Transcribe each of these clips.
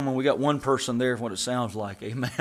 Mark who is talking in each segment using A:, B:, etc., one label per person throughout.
A: We got one person there, what it sounds like. Amen.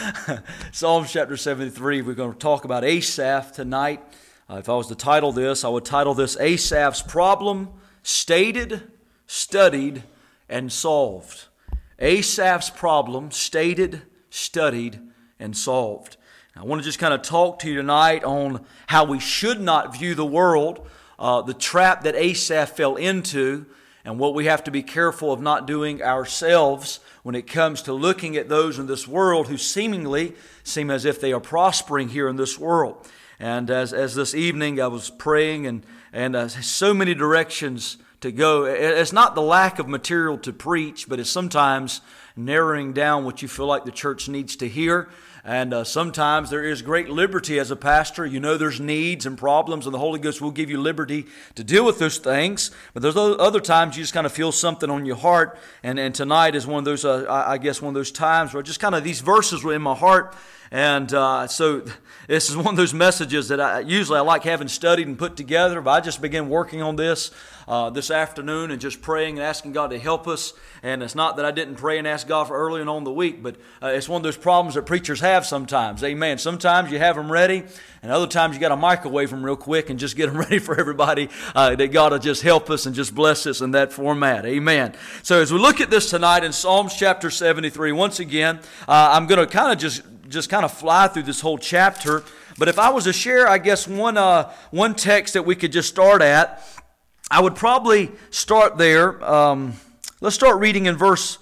A: Psalms chapter 73, we're going to talk about Asaph tonight. If I was to title this, I would title this Asaph's Problem, Stated, Studied, and Solved. Asaph's Problem, Stated, Studied, and Solved. I want to just kind of talk to you tonight on how we should not view the world, the trap that Asaph fell into, and what we have to be careful of not doing ourselves when it comes to looking at those in this world who seemingly seem as if they are prospering here in this world. And as this evening I was praying and so many directions to go. It's not the lack of material to preach, but it's sometimes narrowing down what you feel like the church needs to hear. And sometimes there is great liberty as a pastor. You know there's needs and problems, and the Holy Ghost will give you liberty to deal with those things. But there's other times you just kind of feel something on your heart. And tonight is one of those, I guess, one of those times where just kind of these verses were in my heart. And so this is one of those messages that I like having studied and put together. But I just began working on this afternoon and just praying and asking God to help us. And it's not that I didn't pray and ask God for early and on the week, but it's one of those problems that preachers have sometimes. Amen. Sometimes you have them ready, and other times you got to microwave them real quick and just get them ready for everybody. That God will just help us and just bless us in that format. Amen. So as we look at this tonight in Psalms chapter 73, once again, I'm going to kind of just kind of fly through this whole chapter. But if I was to share, I guess, one text that we could just start at, I would probably start there. Let's start reading in verse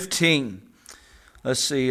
A: 15. Let's see,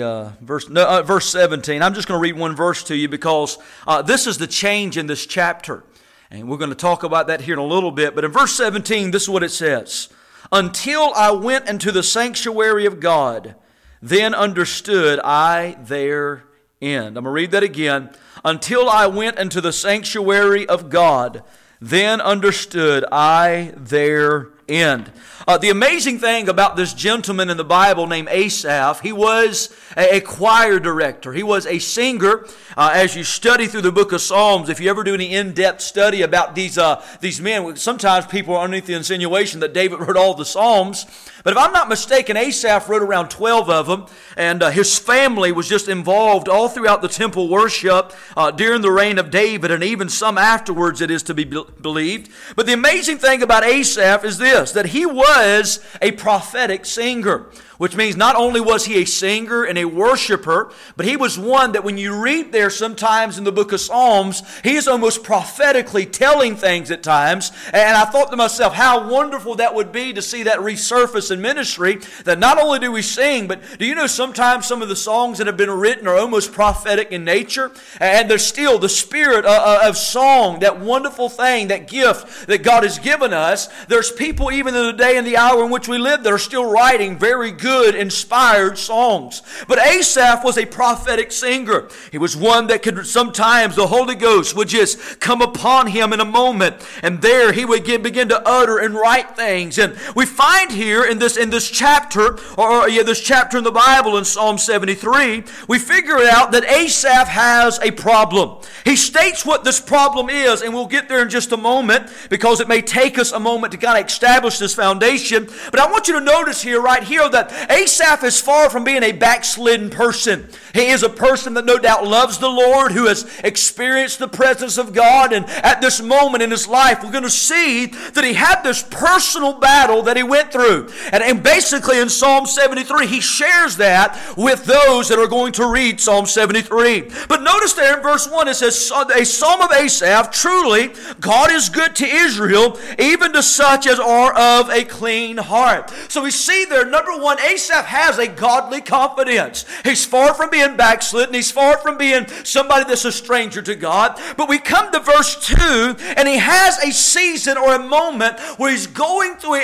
A: verse 17. I'm just going to read one verse to you because this is the change in this chapter. And we're going to talk about that here in a little bit. But in verse 17, this is what it says. Until I went into the sanctuary of God, then understood I their end. I'm going to read that again. Until I went into the sanctuary of God, then understood I their end. The amazing thing about this gentleman in the Bible named Asaph, he was a choir director. He was a singer. As you study through the book of Psalms, if you ever do any in-depth study about these men, sometimes people are underneath the insinuation that David wrote all the Psalms. But if I'm not mistaken, Asaph wrote around 12 of them, and his family was just involved all throughout the temple worship during the reign of David, and even some afterwards, it is to be believed. But the amazing thing about Asaph is this, that he was a prophetic singer, which means not only was he a singer and a worshiper, but he was one that when you read there sometimes in the book of Psalms, he is almost prophetically telling things at times. And I thought to myself, how wonderful that would be to see that resurface in ministry, that not only do we sing, but do you know sometimes some of the songs that have been written are almost prophetic in nature? And there's still the spirit of song, that wonderful thing, that gift that God has given us. There's people even in the day and the hour in which we live that are still writing very good, inspired songs. But Asaph was a prophetic singer. He was one that could sometimes, the Holy Ghost would just come upon him in a moment, and there he would begin to utter and write things. And we find here in this chapter, this chapter in the Bible in Psalm 73, we figure out that Asaph has a problem. He states what this problem is, and we'll get there in just a moment because it may take us a moment to kind of establish this foundation. But I want you to notice here, right here, that Asaph is far from being a backslidden person. He is a person that no doubt loves the Lord, who has experienced the presence of God. And at this moment in his life, we're going to see that he had this personal battle that he went through. And basically in Psalm 73, he shares that with those that are going to read Psalm 73. But notice there in verse 1, it says, a psalm of Asaph, truly God is good to Israel, even to such as are of a clean heart. So we see there, number one, Asaph has a godly confidence. He's far from being backslidden. He's far from being somebody that's a stranger to God. But we come to verse 2, and he has a season or a moment where he's going through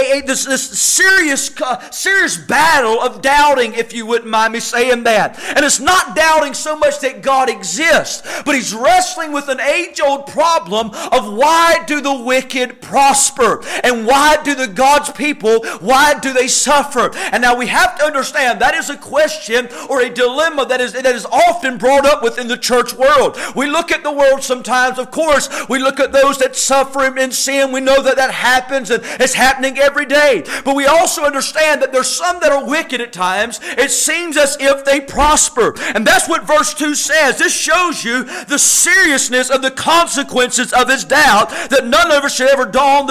A: this serious battle of doubting, if you wouldn't mind me saying that. And it's not doubting so much that God exists, but he's wrestling with an age-old problem of why do the wicked prosper? And why do the God's people, why do they suffer? And now we have to understand that is a question or a dilemma that is often brought up within the church world. We look at the world sometimes, of course, we look at those that suffer in sin. We know that happens and it's happening every day. But we also understand that there's some that are wicked at times. It seems as if they prosper. And that's what verse 2 says. This shows you the seriousness of the consequences of his doubt, that none of us should ever dawn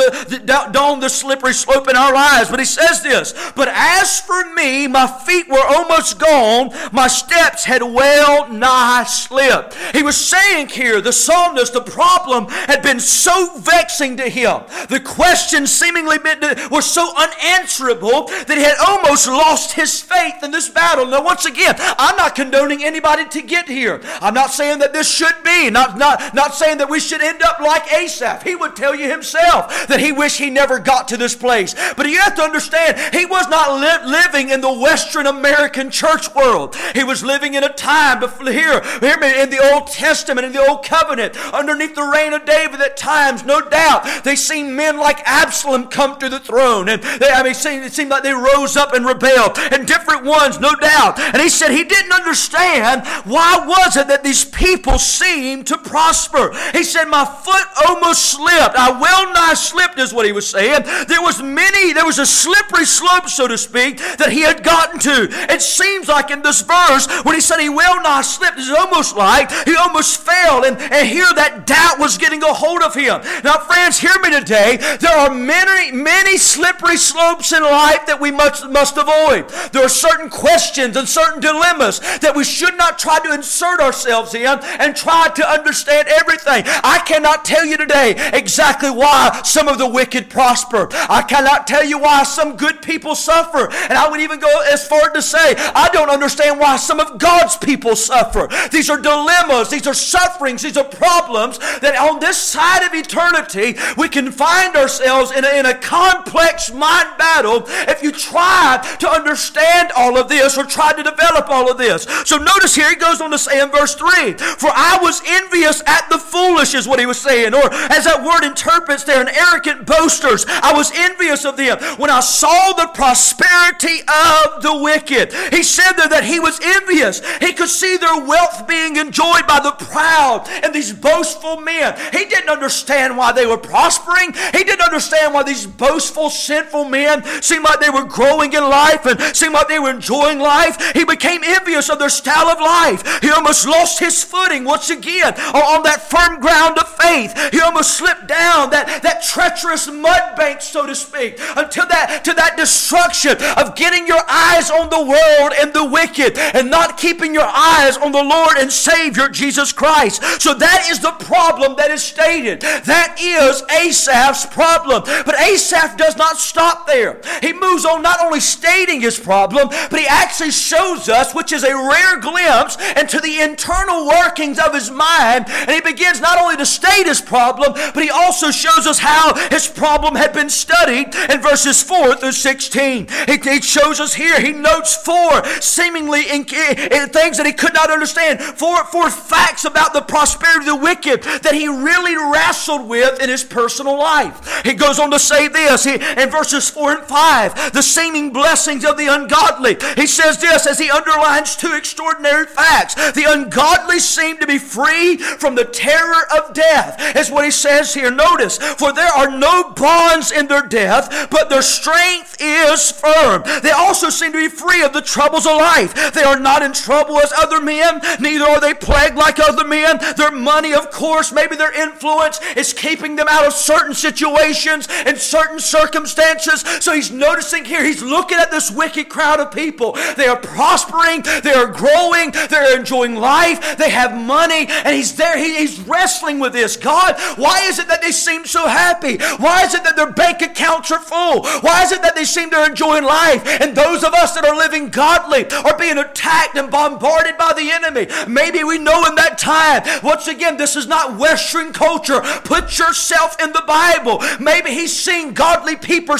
A: the slippery slope in our lives. But he says this, but as for me, my feet were almost gone, my steps had well nigh slipped. He was saying here, the psalmist, the problem had been so vexing to him. The questions seemingly were so unanswerable that he had almost lost his faith in this battle. Now, once again, I'm not condoning anybody to get here. I'm not saying that this should be. Not saying that we should end up like Asaph. He would tell you himself that he wished he never got to this place. But you have to understand, he was not living in the Western American church world. He was living in a time here in the Old Testament, in the Old Covenant, underneath the reign of David. At times, no doubt, they seen men like Absalom come to the throne, and it seemed like they rose up and rebelled, and different ones, no doubt. And he said he didn't understand why was it that these people seemed to prosper. He said, my foot almost slipped. I well nigh slipped is what he was saying. There was a slippery slope, so to speak, that he had gotten to. It seems like in this verse, when he said he well nigh slipped, it's almost like he almost fell, and here that doubt was getting a hold of him. Now, friends, hear me today. There are many slippery slopes in life that we must avoid. There are certain questions and certain dilemmas that we should not try to insert ourselves in and try to understand everything. I cannot tell you today exactly why some of the wicked prosper. I cannot tell you why some good people suffer. And I would even go as far to say, I don't understand why some of God's people suffer. These are dilemmas, these are sufferings, these are problems that on this side of eternity we can find ourselves in a complex mind battle if you try to understand all of this or try to develop all of this. So notice here he goes on to say in verse 3, for I was envious at the foolish is what he was saying, or as that word interprets there, an arrogant boasters. I was envious of them when I saw the prosperity of the wicked. He said there that he was envious. He could see their wealth being enjoyed by the proud and these boastful men. He didn't understand why they were prospering. He didn't understand why these boastful, sinful men seemed like they were growing in life and seemed like they were enjoying life. He became envious of their style of life. He almost lost his footing once again on that firm ground of faith. He almost slipped down that treacherous mud bank, so to speak, until to that destruction of getting your eyes on the world and the wicked and not keeping your eyes on the Lord and Savior Jesus Christ. So that is the problem that is stated. That is Asaph's problem. But Asaph does not stop there. He moves on, not only stating his problem, but he actually shows us, which is a rare glimpse into the internal workings of his mind. And he begins not only to state his problem, but he also shows us how his problem had been studied in verses 4 through 16. He shows us here, he notes four seemingly in things that he could not understand, four facts about the prosperity of the wicked that he really wrestled with in his personal life. He goes on to say this in verses 4 and 5, the seeming blessings of the ungodly. He says this as he underlines two extraordinary facts. The ungodly seem to be free from the terror of death, is what he says here. Notice, for there are no bonds in their death, but their strength is firm. They also seem to be free of the troubles of life. They are not in trouble as other men, neither are they plagued like other men. Their money, of course, maybe their influence is keeping them out of certain situations and certain circumstances. So he's noticing here, he's looking at this wicked crowd of people. They are prospering, they are growing, they're enjoying life, they have money, and he's there, he's wrestling with this. God, why is it that they seem so happy? Why is it that their bank accounts are full? Why is it that they seem to enjoy life? And those of us that are living godly are being attacked and bombarded by the enemy. Maybe we know in that time, once again, this is not Western culture. Put yourself in the Bible. Maybe he's seen godly people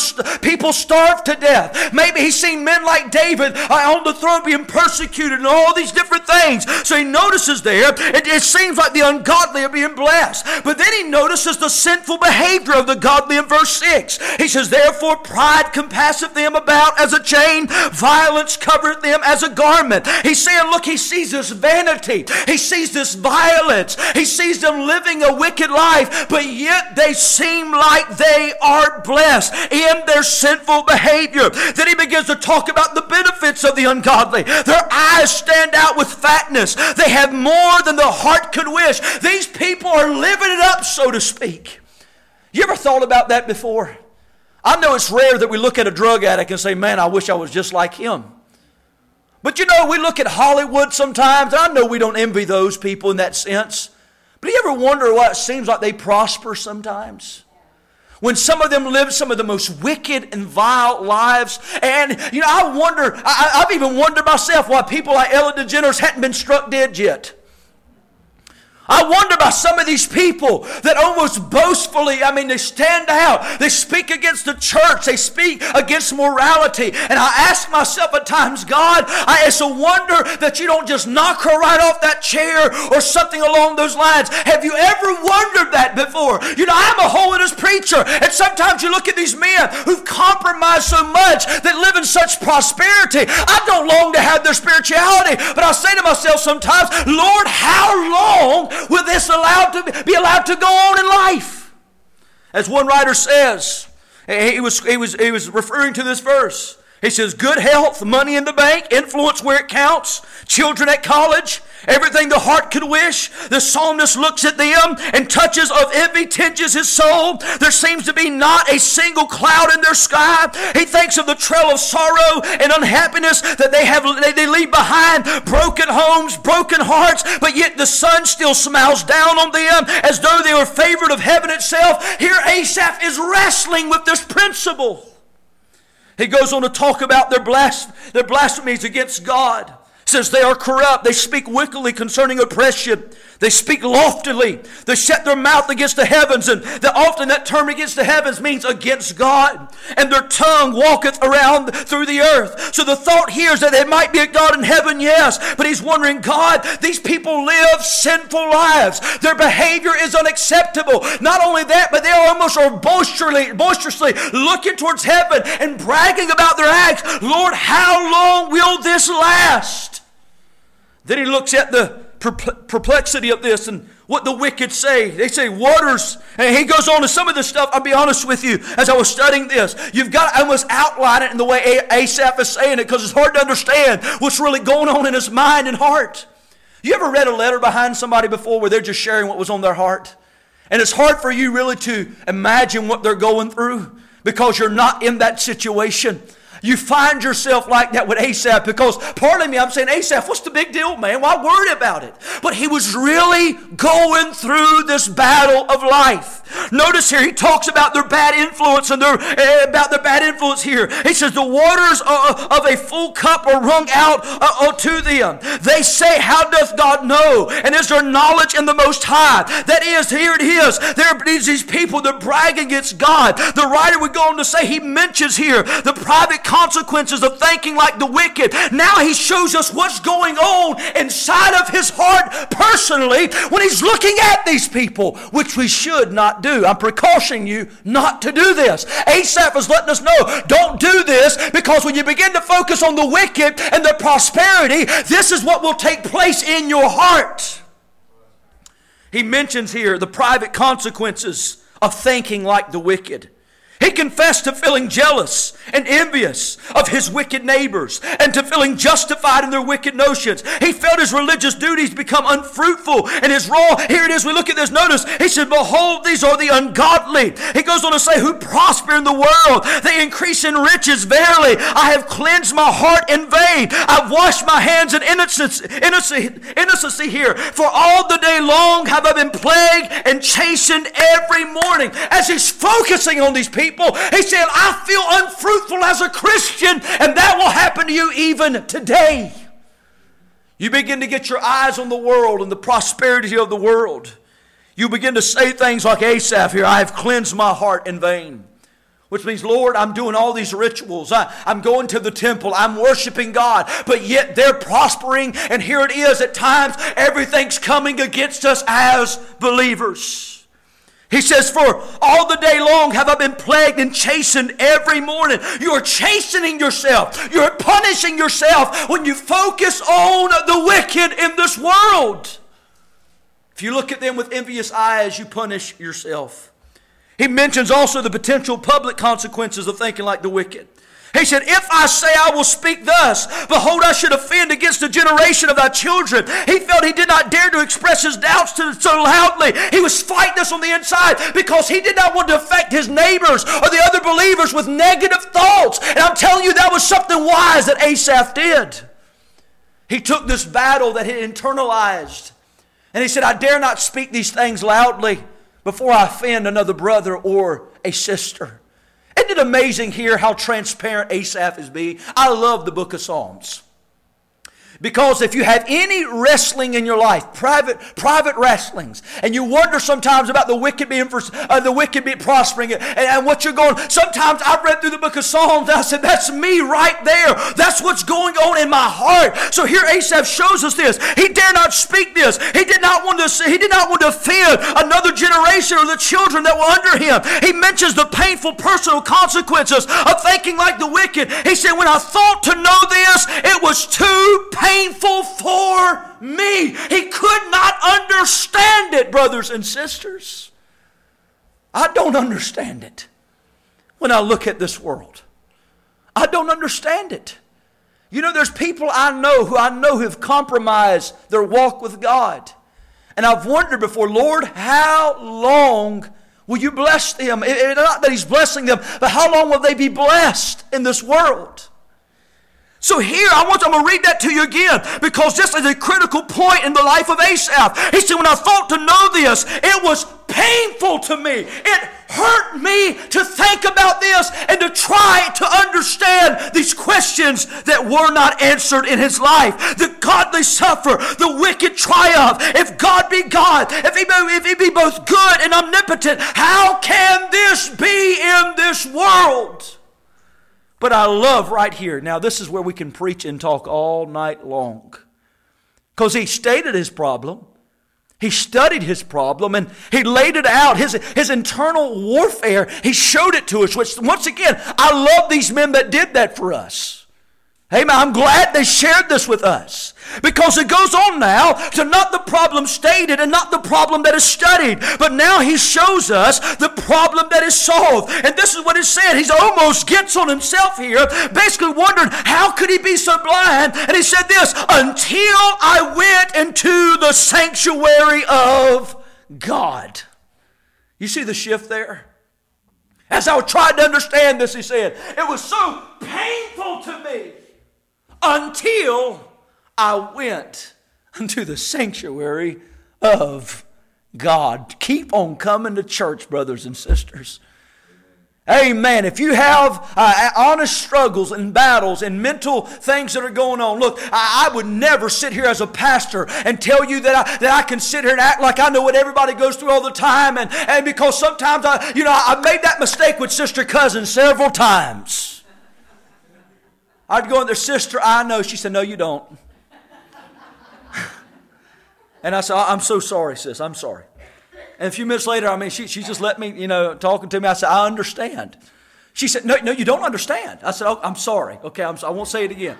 A: starve to death. Maybe he's seen men like David on the throne being persecuted and all these different things. So he notices there, it seems like the ungodly are being blessed. But then he notices the sinful behavior of the godly in verse 6. He says, therefore pride compasseth them about as a chain, violence covereth them as a garment. He's saying, look, he sees this vanity. He sees this violence. He sees them living a wicked life, but yet they seem like they are blessed. In their sinful behavior. Then he begins to talk about the benefits of the ungodly. Their eyes stand out with fatness. They have more than the heart could wish. These people are living it up, so to speak. You ever thought about that before? I know it's rare that we look at a drug addict and say, man, I wish I was just like him. But you know, we look at Hollywood sometimes, and I know we don't envy those people in that sense. But do you ever wonder why it seems like they prosper sometimes? When some of them live some of the most wicked and vile lives. And, you know, I wonder, I've even wondered myself why people like Ellen DeGeneres hadn't been struck dead yet. I wonder about some of these people that almost boastfully, they stand out. They speak against the church. They speak against morality. And I ask myself at times, God, it's a wonder that you don't just knock her right off that chair or something along those lines. Have you ever wondered that before? You know, I'm a holiness preacher. And sometimes you look at these men who've compromised so much, that live in such prosperity. I don't long to have their spirituality. But I say to myself sometimes, Lord, how long will this be allowed to go on in life? As one writer says, he was referring to this verse. He says, good health, money in the bank, influence where it counts, children at college, everything the heart could wish. The psalmist looks at them, and touches of envy tinges his soul. There seems to be not a single cloud in their sky. He thinks of the trail of sorrow and unhappiness that they leave behind, broken homes, broken hearts, but yet the sun still smiles down on them as though they were favored of heaven itself. Here Asaph is wrestling with this principle. He goes on to talk about their blasphemies against God. He says they are corrupt. They speak wickedly concerning oppression. They speak loftily. They set their mouth against the heavens. And often that term against the heavens means against God. And their tongue walketh around through the earth. So the thought here is that there might be a God in heaven, yes. But he's wondering, God, these people live sinful lives. Their behavior is unacceptable. Not only that, but they almost are boisterously looking towards heaven and bragging about their acts. Lord, how long will this last? Then he looks at the perplexity of this and what the wicked say. They say waters, and he goes on to some of this stuff. I'll be honest with you, as I was studying this, you've got to almost outline it in the way Asaph is saying it, because it's hard to understand what's really going on in his mind and heart. You ever read a letter behind somebody before where they're just sharing what was on their heart? And it's hard for you really to imagine what they're going through because you're not in that situation. You find yourself like that with Asaph, because part of me, I'm saying, Asaph, what's the big deal, man? Why worry about it? But he was really going through this battle of life. Notice here, he talks about their bad influence and about their bad influence here. He says, the waters of a full cup are wrung out to them. They say, how doth God know? And is there knowledge in the Most High? That is, here it is. There are these people that brag against God. The writer would go on to say, he mentions here the private consequences of thinking like the wicked. Now he shows us what's going on inside of his heart personally when he's looking at these people, which we should not do. I'm precautioning you not to do this. Asaph is letting us know, don't do this, because when you begin to focus on the wicked and the prosperity, this is what will take place in your heart. He mentions here the private consequences of thinking like the wicked. He confessed to feeling jealous and envious of his wicked neighbors and to feeling justified in their wicked notions. He felt his religious duties become unfruitful and his raw. Here it is, we look at this, notice, he said, behold, these are the ungodly. He goes on to say, who prosper in the world. They increase in riches. Verily, I have cleansed my heart in vain. I've washed my hands in innocency here. For all the day long have I been plagued and chastened every morning. As he's focusing on these people, he said, I feel unfruitful as a Christian, and that will happen to you even today. You begin to get your eyes on the world and the prosperity of the world. You begin to say things like Asaph here, I have cleansed my heart in vain. Which means, Lord, I'm doing all these rituals. I'm going to the temple. I'm worshiping God. But yet they're prospering. And here it is, at times, everything's coming against us as believers. He says, for all the day long have I been plagued and chastened every morning. You are chastening yourself. You're punishing yourself when you focus on the wicked in this world. If you look at them with envious eyes, you punish yourself. He mentions also the potential public consequences of thinking like the wicked. He said, if I say I will speak thus, behold, I should offend against the generation of thy children. He felt he did not dare to express his doubts so loudly. He was fighting this on the inside because he did not want to affect his neighbors or the other believers with negative thoughts. And I'm telling you, that was something wise that Asaph did. He took this battle that he internalized, and he said, I dare not speak these things loudly before I offend another brother or a sister. Isn't it amazing here how transparent Asaph is being? I love the book of Psalms. Because if you have any wrestling in your life, private wrestlings, and you wonder sometimes about the wicked being prospering and what you're going, sometimes I've read through the book of Psalms and I said, that's me right there. That's what's going on in my heart. So here Asaph shows us this. He dare not speak this. He did not want to offend another generation or the children that were under him. He mentions the painful personal consequences of thinking like the wicked. He said, when I thought to know this, it was too painful for me. He could not understand it, brothers and sisters. I don't understand it when I look at this world. I don't understand it. You know, there's people I know who have compromised their walk with God. And I've wondered before, Lord, how long will you bless them? Not that He's blessing them, but how long will they be blessed in this world? So here, I'm going to read that to you again, because this is a critical point in the life of Asaph. He said, when I thought to know this, it was painful to me. It hurt me to think about this and to try to understand these questions that were not answered in his life. The godly suffer, the wicked triumph. If God be God, if He be both good and omnipotent, how can this be in this world? But I love right here. Now this is where we can preach and talk all night long. Because he stated his problem. He studied his problem and he laid it out. His internal warfare, he showed it to us. Which, once again, I love these men that did that for us. Amen. I'm glad they shared this with us. Because it goes on now to not the problem stated and not the problem that is studied. But now he shows us the problem that is solved. And this is what he said. He almost gets on himself here. Basically wondering, how could he be so blind? And he said this, until I went into the sanctuary of God. You see the shift there? As I tried to understand this, he said, it was so painful to me until I went into the sanctuary of God. Keep on coming to church, brothers and sisters. Amen. If you have honest struggles and battles and mental things that are going on, look, I would never sit here as a pastor and tell you that I can sit here and act like I know what everybody goes through all the time. And because sometimes I made that mistake with Sister Cousin several times. I'd go in there, sister, I know. She said, no, you don't. And I said, I'm so sorry, sis. I'm sorry. And a few minutes later, she just let me, talking to me. I said, I understand. She said, no, you don't understand. I said, oh, I'm sorry. Okay, I won't say it again.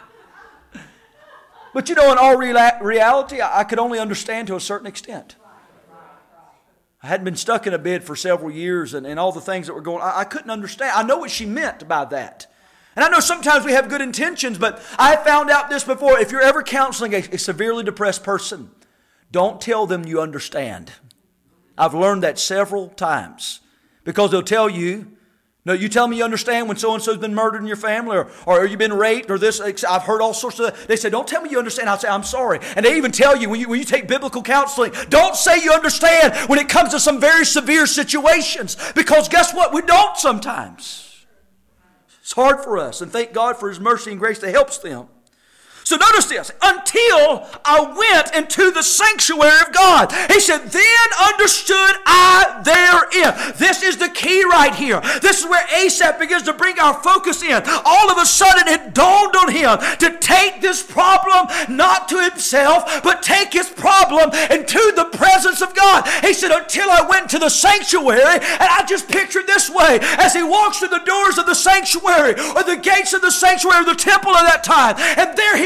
A: But in all reality, I could only understand to a certain extent. I hadn't been stuck in a bed for several years and all the things that were going on. I couldn't understand. I know what she meant by that. And I know sometimes we have good intentions, but I found out this before. If you're ever counseling a severely depressed person, don't tell them you understand. I've learned that several times. Because they'll tell you, no, you tell me you understand when so-and-so's been murdered in your family or you've been raped or this. I've heard all sorts of that. They say, don't tell me you understand. I'll say, I'm sorry. And they even tell you when you take biblical counseling, don't say you understand when it comes to some very severe situations. Because guess what? We don't sometimes. It's hard for us, and thank God for His mercy and grace that helps them. So notice this, until I went into the sanctuary of God. He said, then understood I therein. This is the key right here. This is where Asaph begins to bring our focus in. All of a sudden it dawned on him to take this problem not to himself, but take his problem into the presence of God. He said, until I went to the sanctuary, and I just pictured this way, as he walks through the doors of the sanctuary, or the gates of the sanctuary of the temple at that time, and there he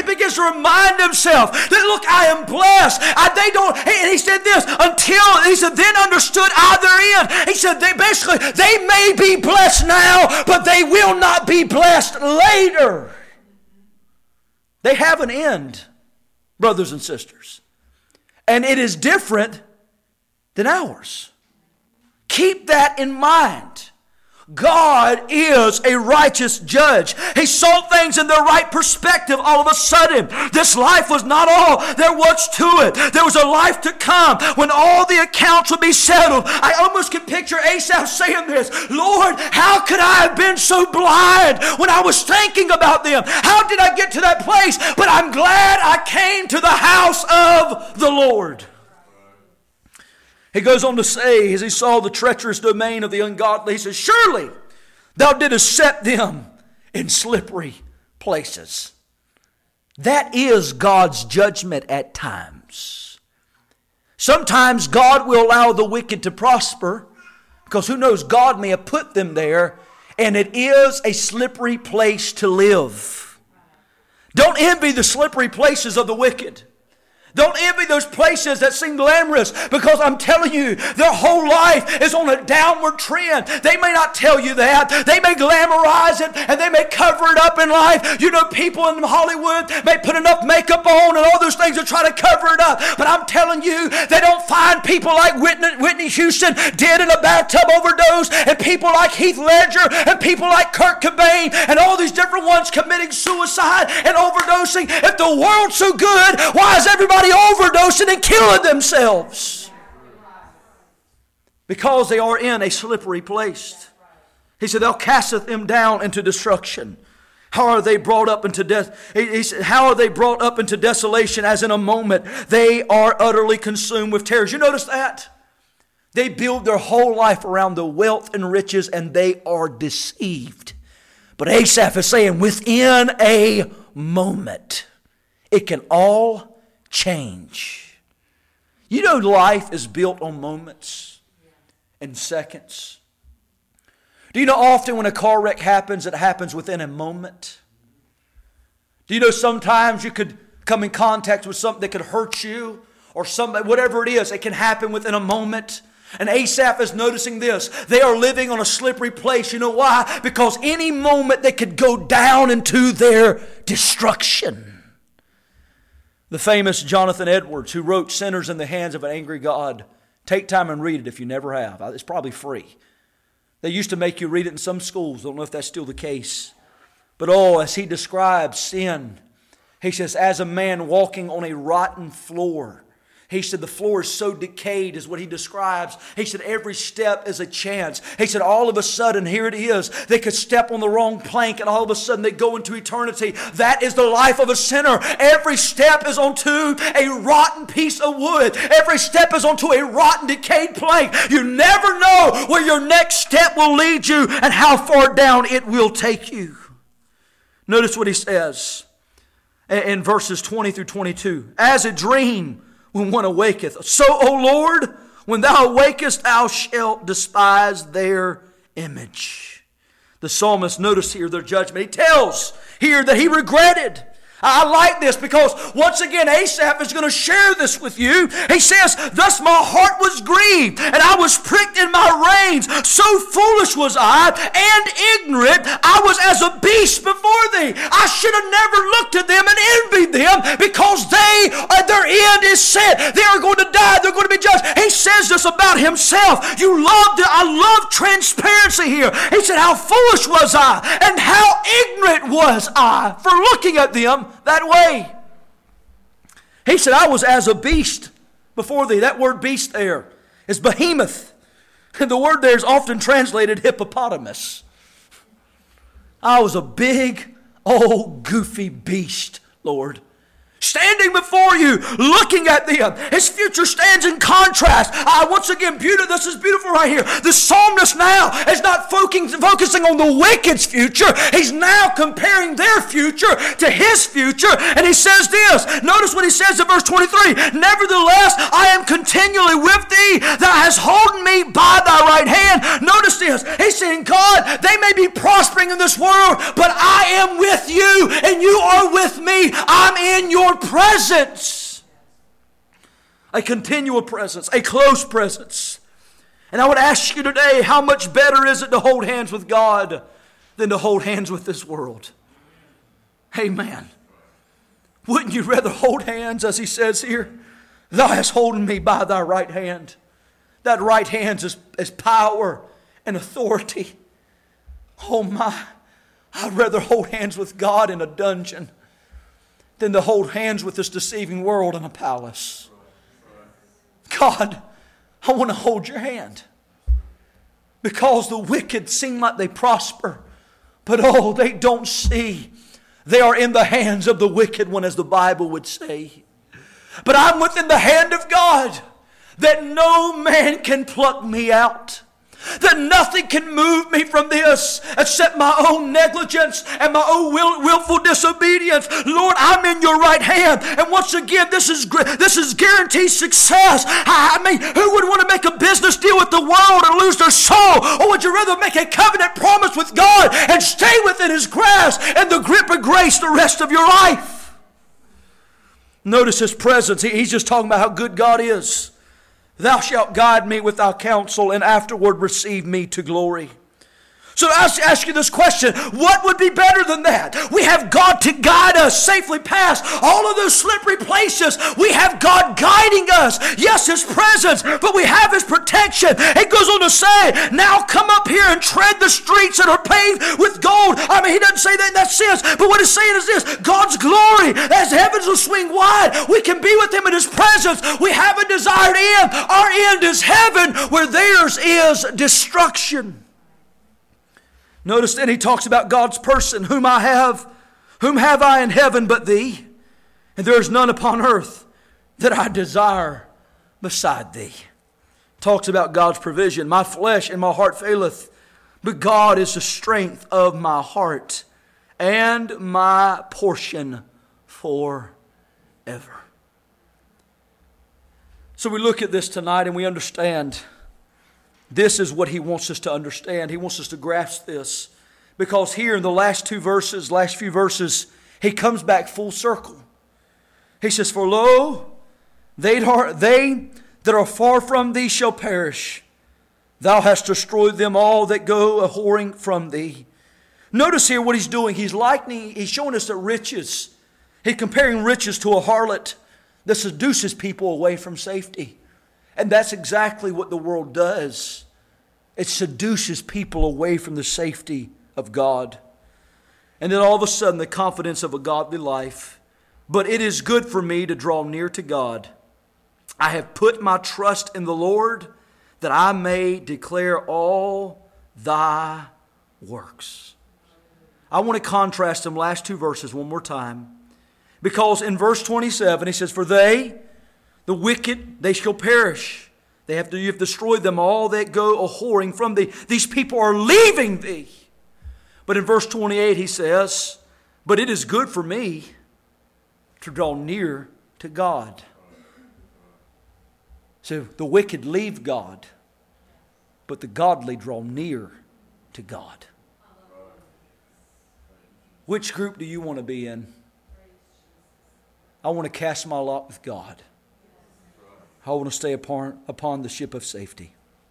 A: begins to remind himself that, look, I am blessed. And he said this, then understood I their end. He said, they may be blessed now, but they will not be blessed later. They have an end, brothers and sisters. And it is different than ours. Keep that in mind. God is a righteous judge. He saw things in their right perspective all of a sudden. This life was not all there was to it. There was a life to come when all the accounts would be settled. I almost can picture Asaph saying this, Lord, how could I have been so blind when I was thinking about them? How did I get to that place? But I'm glad I came to the house of the Lord. He goes on to say, as he saw the treacherous domain of the ungodly, he says, surely thou didst set them in slippery places. That is God's judgment at times. Sometimes God will allow the wicked to prosper, because who knows, God may have put them there, and it is a slippery place to live. Don't envy the slippery places of the wicked. Don't envy those places that seem glamorous, because I'm telling you, their whole life is on a downward trend. They may not tell you that. They may glamorize it and they may cover it up in life. You know, people in Hollywood may put enough makeup on and all those things to try to cover it up. But I'm telling you, they don't find people like Whitney Houston dead in a bathtub overdose, and people like Heath Ledger, and people like Kurt Cobain, and all these different ones committing suicide and overdosing. If the world's so good, why is everybody overdosing and killing themselves? Because they are in a slippery place. He said, thou casteth them down into destruction. How are they brought up into death? He said, how are they brought up into desolation as in a moment they are utterly consumed with terrors? You notice that? They build their whole life around the wealth and riches, and they are deceived. But Asaph is saying, within a moment, it can all change. You know, life is built on moments and seconds. Do you know often when a car wreck happens, it happens within a moment? Do you know sometimes you could come in contact with something that could hurt you, or something, whatever it is, it can happen within a moment? And Asaph is noticing this. They are living on a slippery place. You know why? Because any moment they could go down into their destruction. The famous Jonathan Edwards, who wrote Sinners in the Hands of an Angry God. Take time and read it if you never have. It's probably free. They used to make you read it in some schools. Don't know if that's still the case. But as he describes sin, he says, as a man walking on a rotten floor. He said the floor is so decayed is what he describes. He said every step is a chance. He said all of a sudden, here it is. They could step on the wrong plank and all of a sudden they go into eternity. That is the life of a sinner. Every step is onto a rotten piece of wood. Every step is onto a rotten, decayed plank. You never know where your next step will lead you and how far down it will take you. Notice what he says in verses 20 through 22. As a dream when one awaketh, so, O Lord, when thou awakest, thou shalt despise their image. The psalmist, notice here their judgment. He tells here that he regretted. I like this because once again Asaph is going to share this with you. He says, thus my heart was grieved and I was pricked in my reins. So foolish was I and ignorant. I was as a beast before thee. I should have never looked at them and envied them, because their end is set. They are going to die. They're going to be judged. He says this about himself. I love transparency here. He said, how foolish was I and how ignorant was I for looking at them that way. He said, I was as a beast before thee. That word beast there is behemoth. And the word there is often translated hippopotamus. I was a big, old, goofy beast, Lord. standing before you, looking at them. His future stands in contrast. Once again, this is beautiful right here. The psalmist now is not focusing on the wicked's future. He's now comparing their future to his future. And he says this. Notice what he says in verse 23. Nevertheless, I am continually with thee. Thou hast holden me by thy right hand. Notice this. He's saying, God, they may be prospering in this world, but I am with you and you are with me. I'm in your presence. A continual presence, a close presence. And I would ask you today, how much better is it to hold hands with God than to hold hands with this world? Amen. Wouldn't you rather hold hands, as he says here? Thou hast holden me by thy right hand. That right hand is power and authority. Oh my, I'd rather hold hands with God in a dungeon than to hold hands with this deceiving world in a palace. God, I want to hold your hand. Because the wicked seem like they prosper, but oh, they don't see. They are in the hands of the wicked one, as the Bible would say. But I'm within the hand of God, that no man can pluck me out. That nothing can move me from this except my own negligence and my own willful disobedience. Lord, I'm in your right hand. And once again, this is guaranteed success. I mean, who would want to make a business deal with the world and lose their soul? Or would you rather make a covenant promise with God and stay within his grasp and the grip of grace the rest of your life? Notice his presence. He's just talking about how good God is. Thou shalt guide me with thy counsel, and afterward receive me to glory. So I ask you this question, what would be better than that? We have God to guide us safely past all of those slippery places. We have God guiding us. Yes, his presence, but we have his protection. It goes on to say, now come up here and tread the streets that are paved with gold. I mean, he doesn't say that in that sense, but what he's saying is this, God's glory, as heavens will swing wide, we can be with him in his presence. We have a desired end. Our end is heaven, where theirs is destruction. Notice then he talks about God's person, whom have I in heaven but thee? And there is none upon earth that I desire beside thee. Talks about God's provision. My flesh and my heart faileth, but God is the strength of my heart and my portion forever. So we look at this tonight and we understand this is what he wants us to understand. He wants us to grasp this. Because here in the last few verses, he comes back full circle. He says, for lo, they that are far from thee shall perish. Thou hast destroyed them all that go a-whoring from thee. Notice here what he's doing. He's showing us that riches. He's comparing riches to a harlot that seduces people away from safety. And that's exactly what the world does. It seduces people away from the safety of God. And then all of a sudden, the confidence of a godly life. But it is good for me to draw near to God. I have put my trust in the Lord, that I may declare all thy works. I want to contrast them last two verses one more time. Because in verse 27, he says, for the wicked, they shall perish. You have destroyed them all that go a-whoring from thee. These people are leaving thee. But in verse 28 he says, but it is good for me to draw near to God. So the wicked leave God, but the godly draw near to God. Which group do you want to be in? I want to cast my lot with God. I want to stay upon the ship of safety.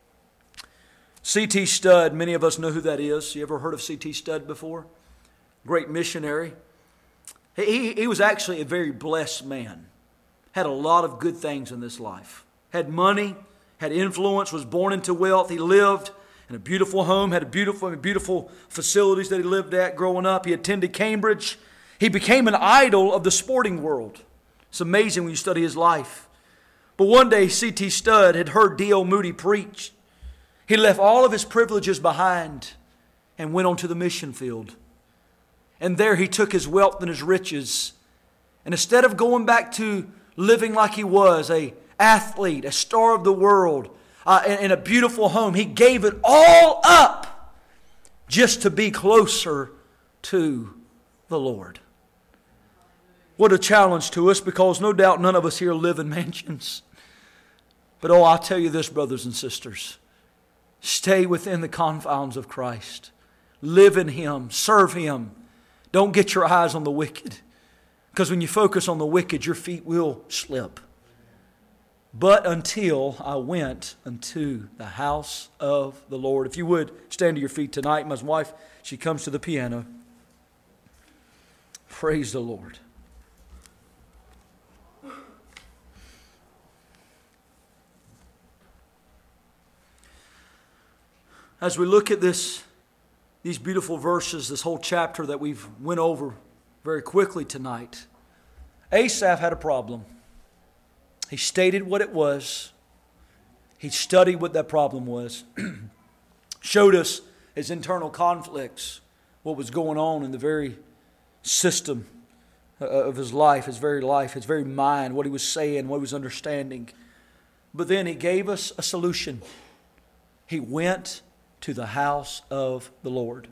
A: C.T. Studd, many of us know who that is. You ever heard of C.T. Studd before? Great missionary. He was actually a very blessed man. Had a lot of good things in this life. Had money, had influence, was born into wealth. He lived in a beautiful home, had beautiful facilities that he lived at growing up. He attended Cambridge. He became an idol of the sporting world. It's amazing when you study his life. But one day, C.T. Studd had heard D.L. Moody preach. He left all of his privileges behind and went onto the mission field. And there he took his wealth and his riches And instead of going back to living like he was, an athlete, a star of the world, in a beautiful home, he gave it all up just to be closer to the Lord. What a challenge to us, because no doubt none of us here live in mansions. But I'll tell you this, brothers and sisters. Stay within the confines of Christ. Live in Him. Serve Him. Don't get your eyes on the wicked. Because when you focus on the wicked, your feet will slip. But until I went unto the house of the Lord. If you would, stand to your feet tonight. My wife, she comes to the piano. Praise the Lord. As we look at these beautiful verses, this whole chapter that we've went over very quickly tonight, Asaph had a problem. He stated what it was. He studied what that problem was. Showed us his internal conflicts, what was going on in the very system of his life, his very mind, what he was saying, what he was understanding. But then he gave us a solution. He went to the house of the Lord.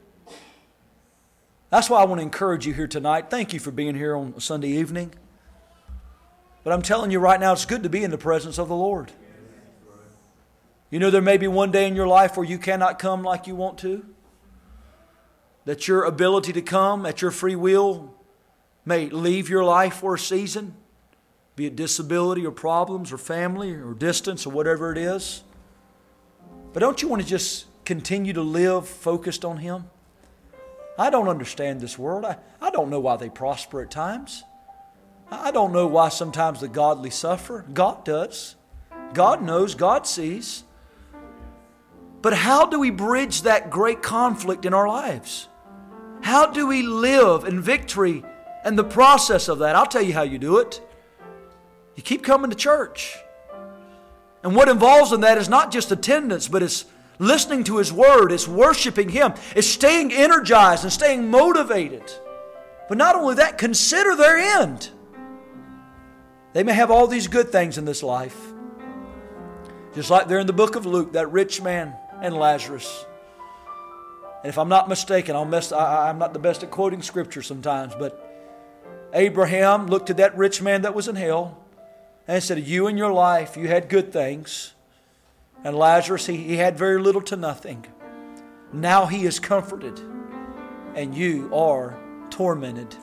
A: That's why I want to encourage you here tonight. Thank you for being here on a Sunday evening. But I'm telling you right now, it's good to be in the presence of the Lord. You know, there may be one day in your life where you cannot come like you want to. That your ability to come at your free will may leave your life for a season. Be it disability or problems or family or distance or whatever it is. But don't you want to just continue to live focused on Him? I don't understand this world. I don't know why they prosper at times. I don't know why sometimes the godly suffer. God does. God knows. God sees. But how do we bridge that great conflict in our lives? How do we live in victory and the process of that? I'll tell you how you do it. You keep coming to church. And what involves in that is not just attendance, but it's listening to His Word, it's worshiping Him, it's staying energized and staying motivated. But not only that, consider their end. They may have all these good things in this life. Just like there in the book of Luke, that rich man and Lazarus. And if I'm not mistaken, I'm not the best at quoting Scripture sometimes, but Abraham looked at that rich man that was in hell and said, you in your life, you had good things. And Lazarus, he had very little to nothing. Now he is comforted, and you are tormented.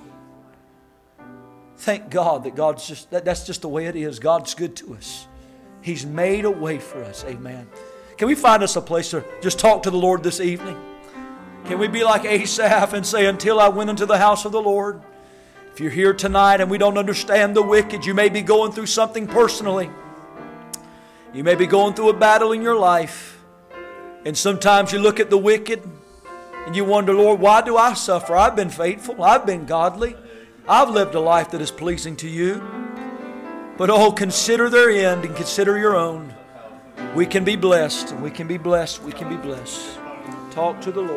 A: Thank God that that's just the way it is. God's good to us. He's made a way for us. Amen. Can we find us a place to just talk to the Lord this evening? Can we be like Asaph and say, until I went into the house of the Lord? If you're here tonight and we don't understand the wicked, you may be going through something personally. You may be going through a battle in your life. And sometimes you look at the wicked and you wonder, Lord, why do I suffer? I've been faithful. I've been godly. I've lived a life that is pleasing to you. But consider their end and consider your own. We can be blessed. We can be blessed. We can be blessed. Talk to the Lord.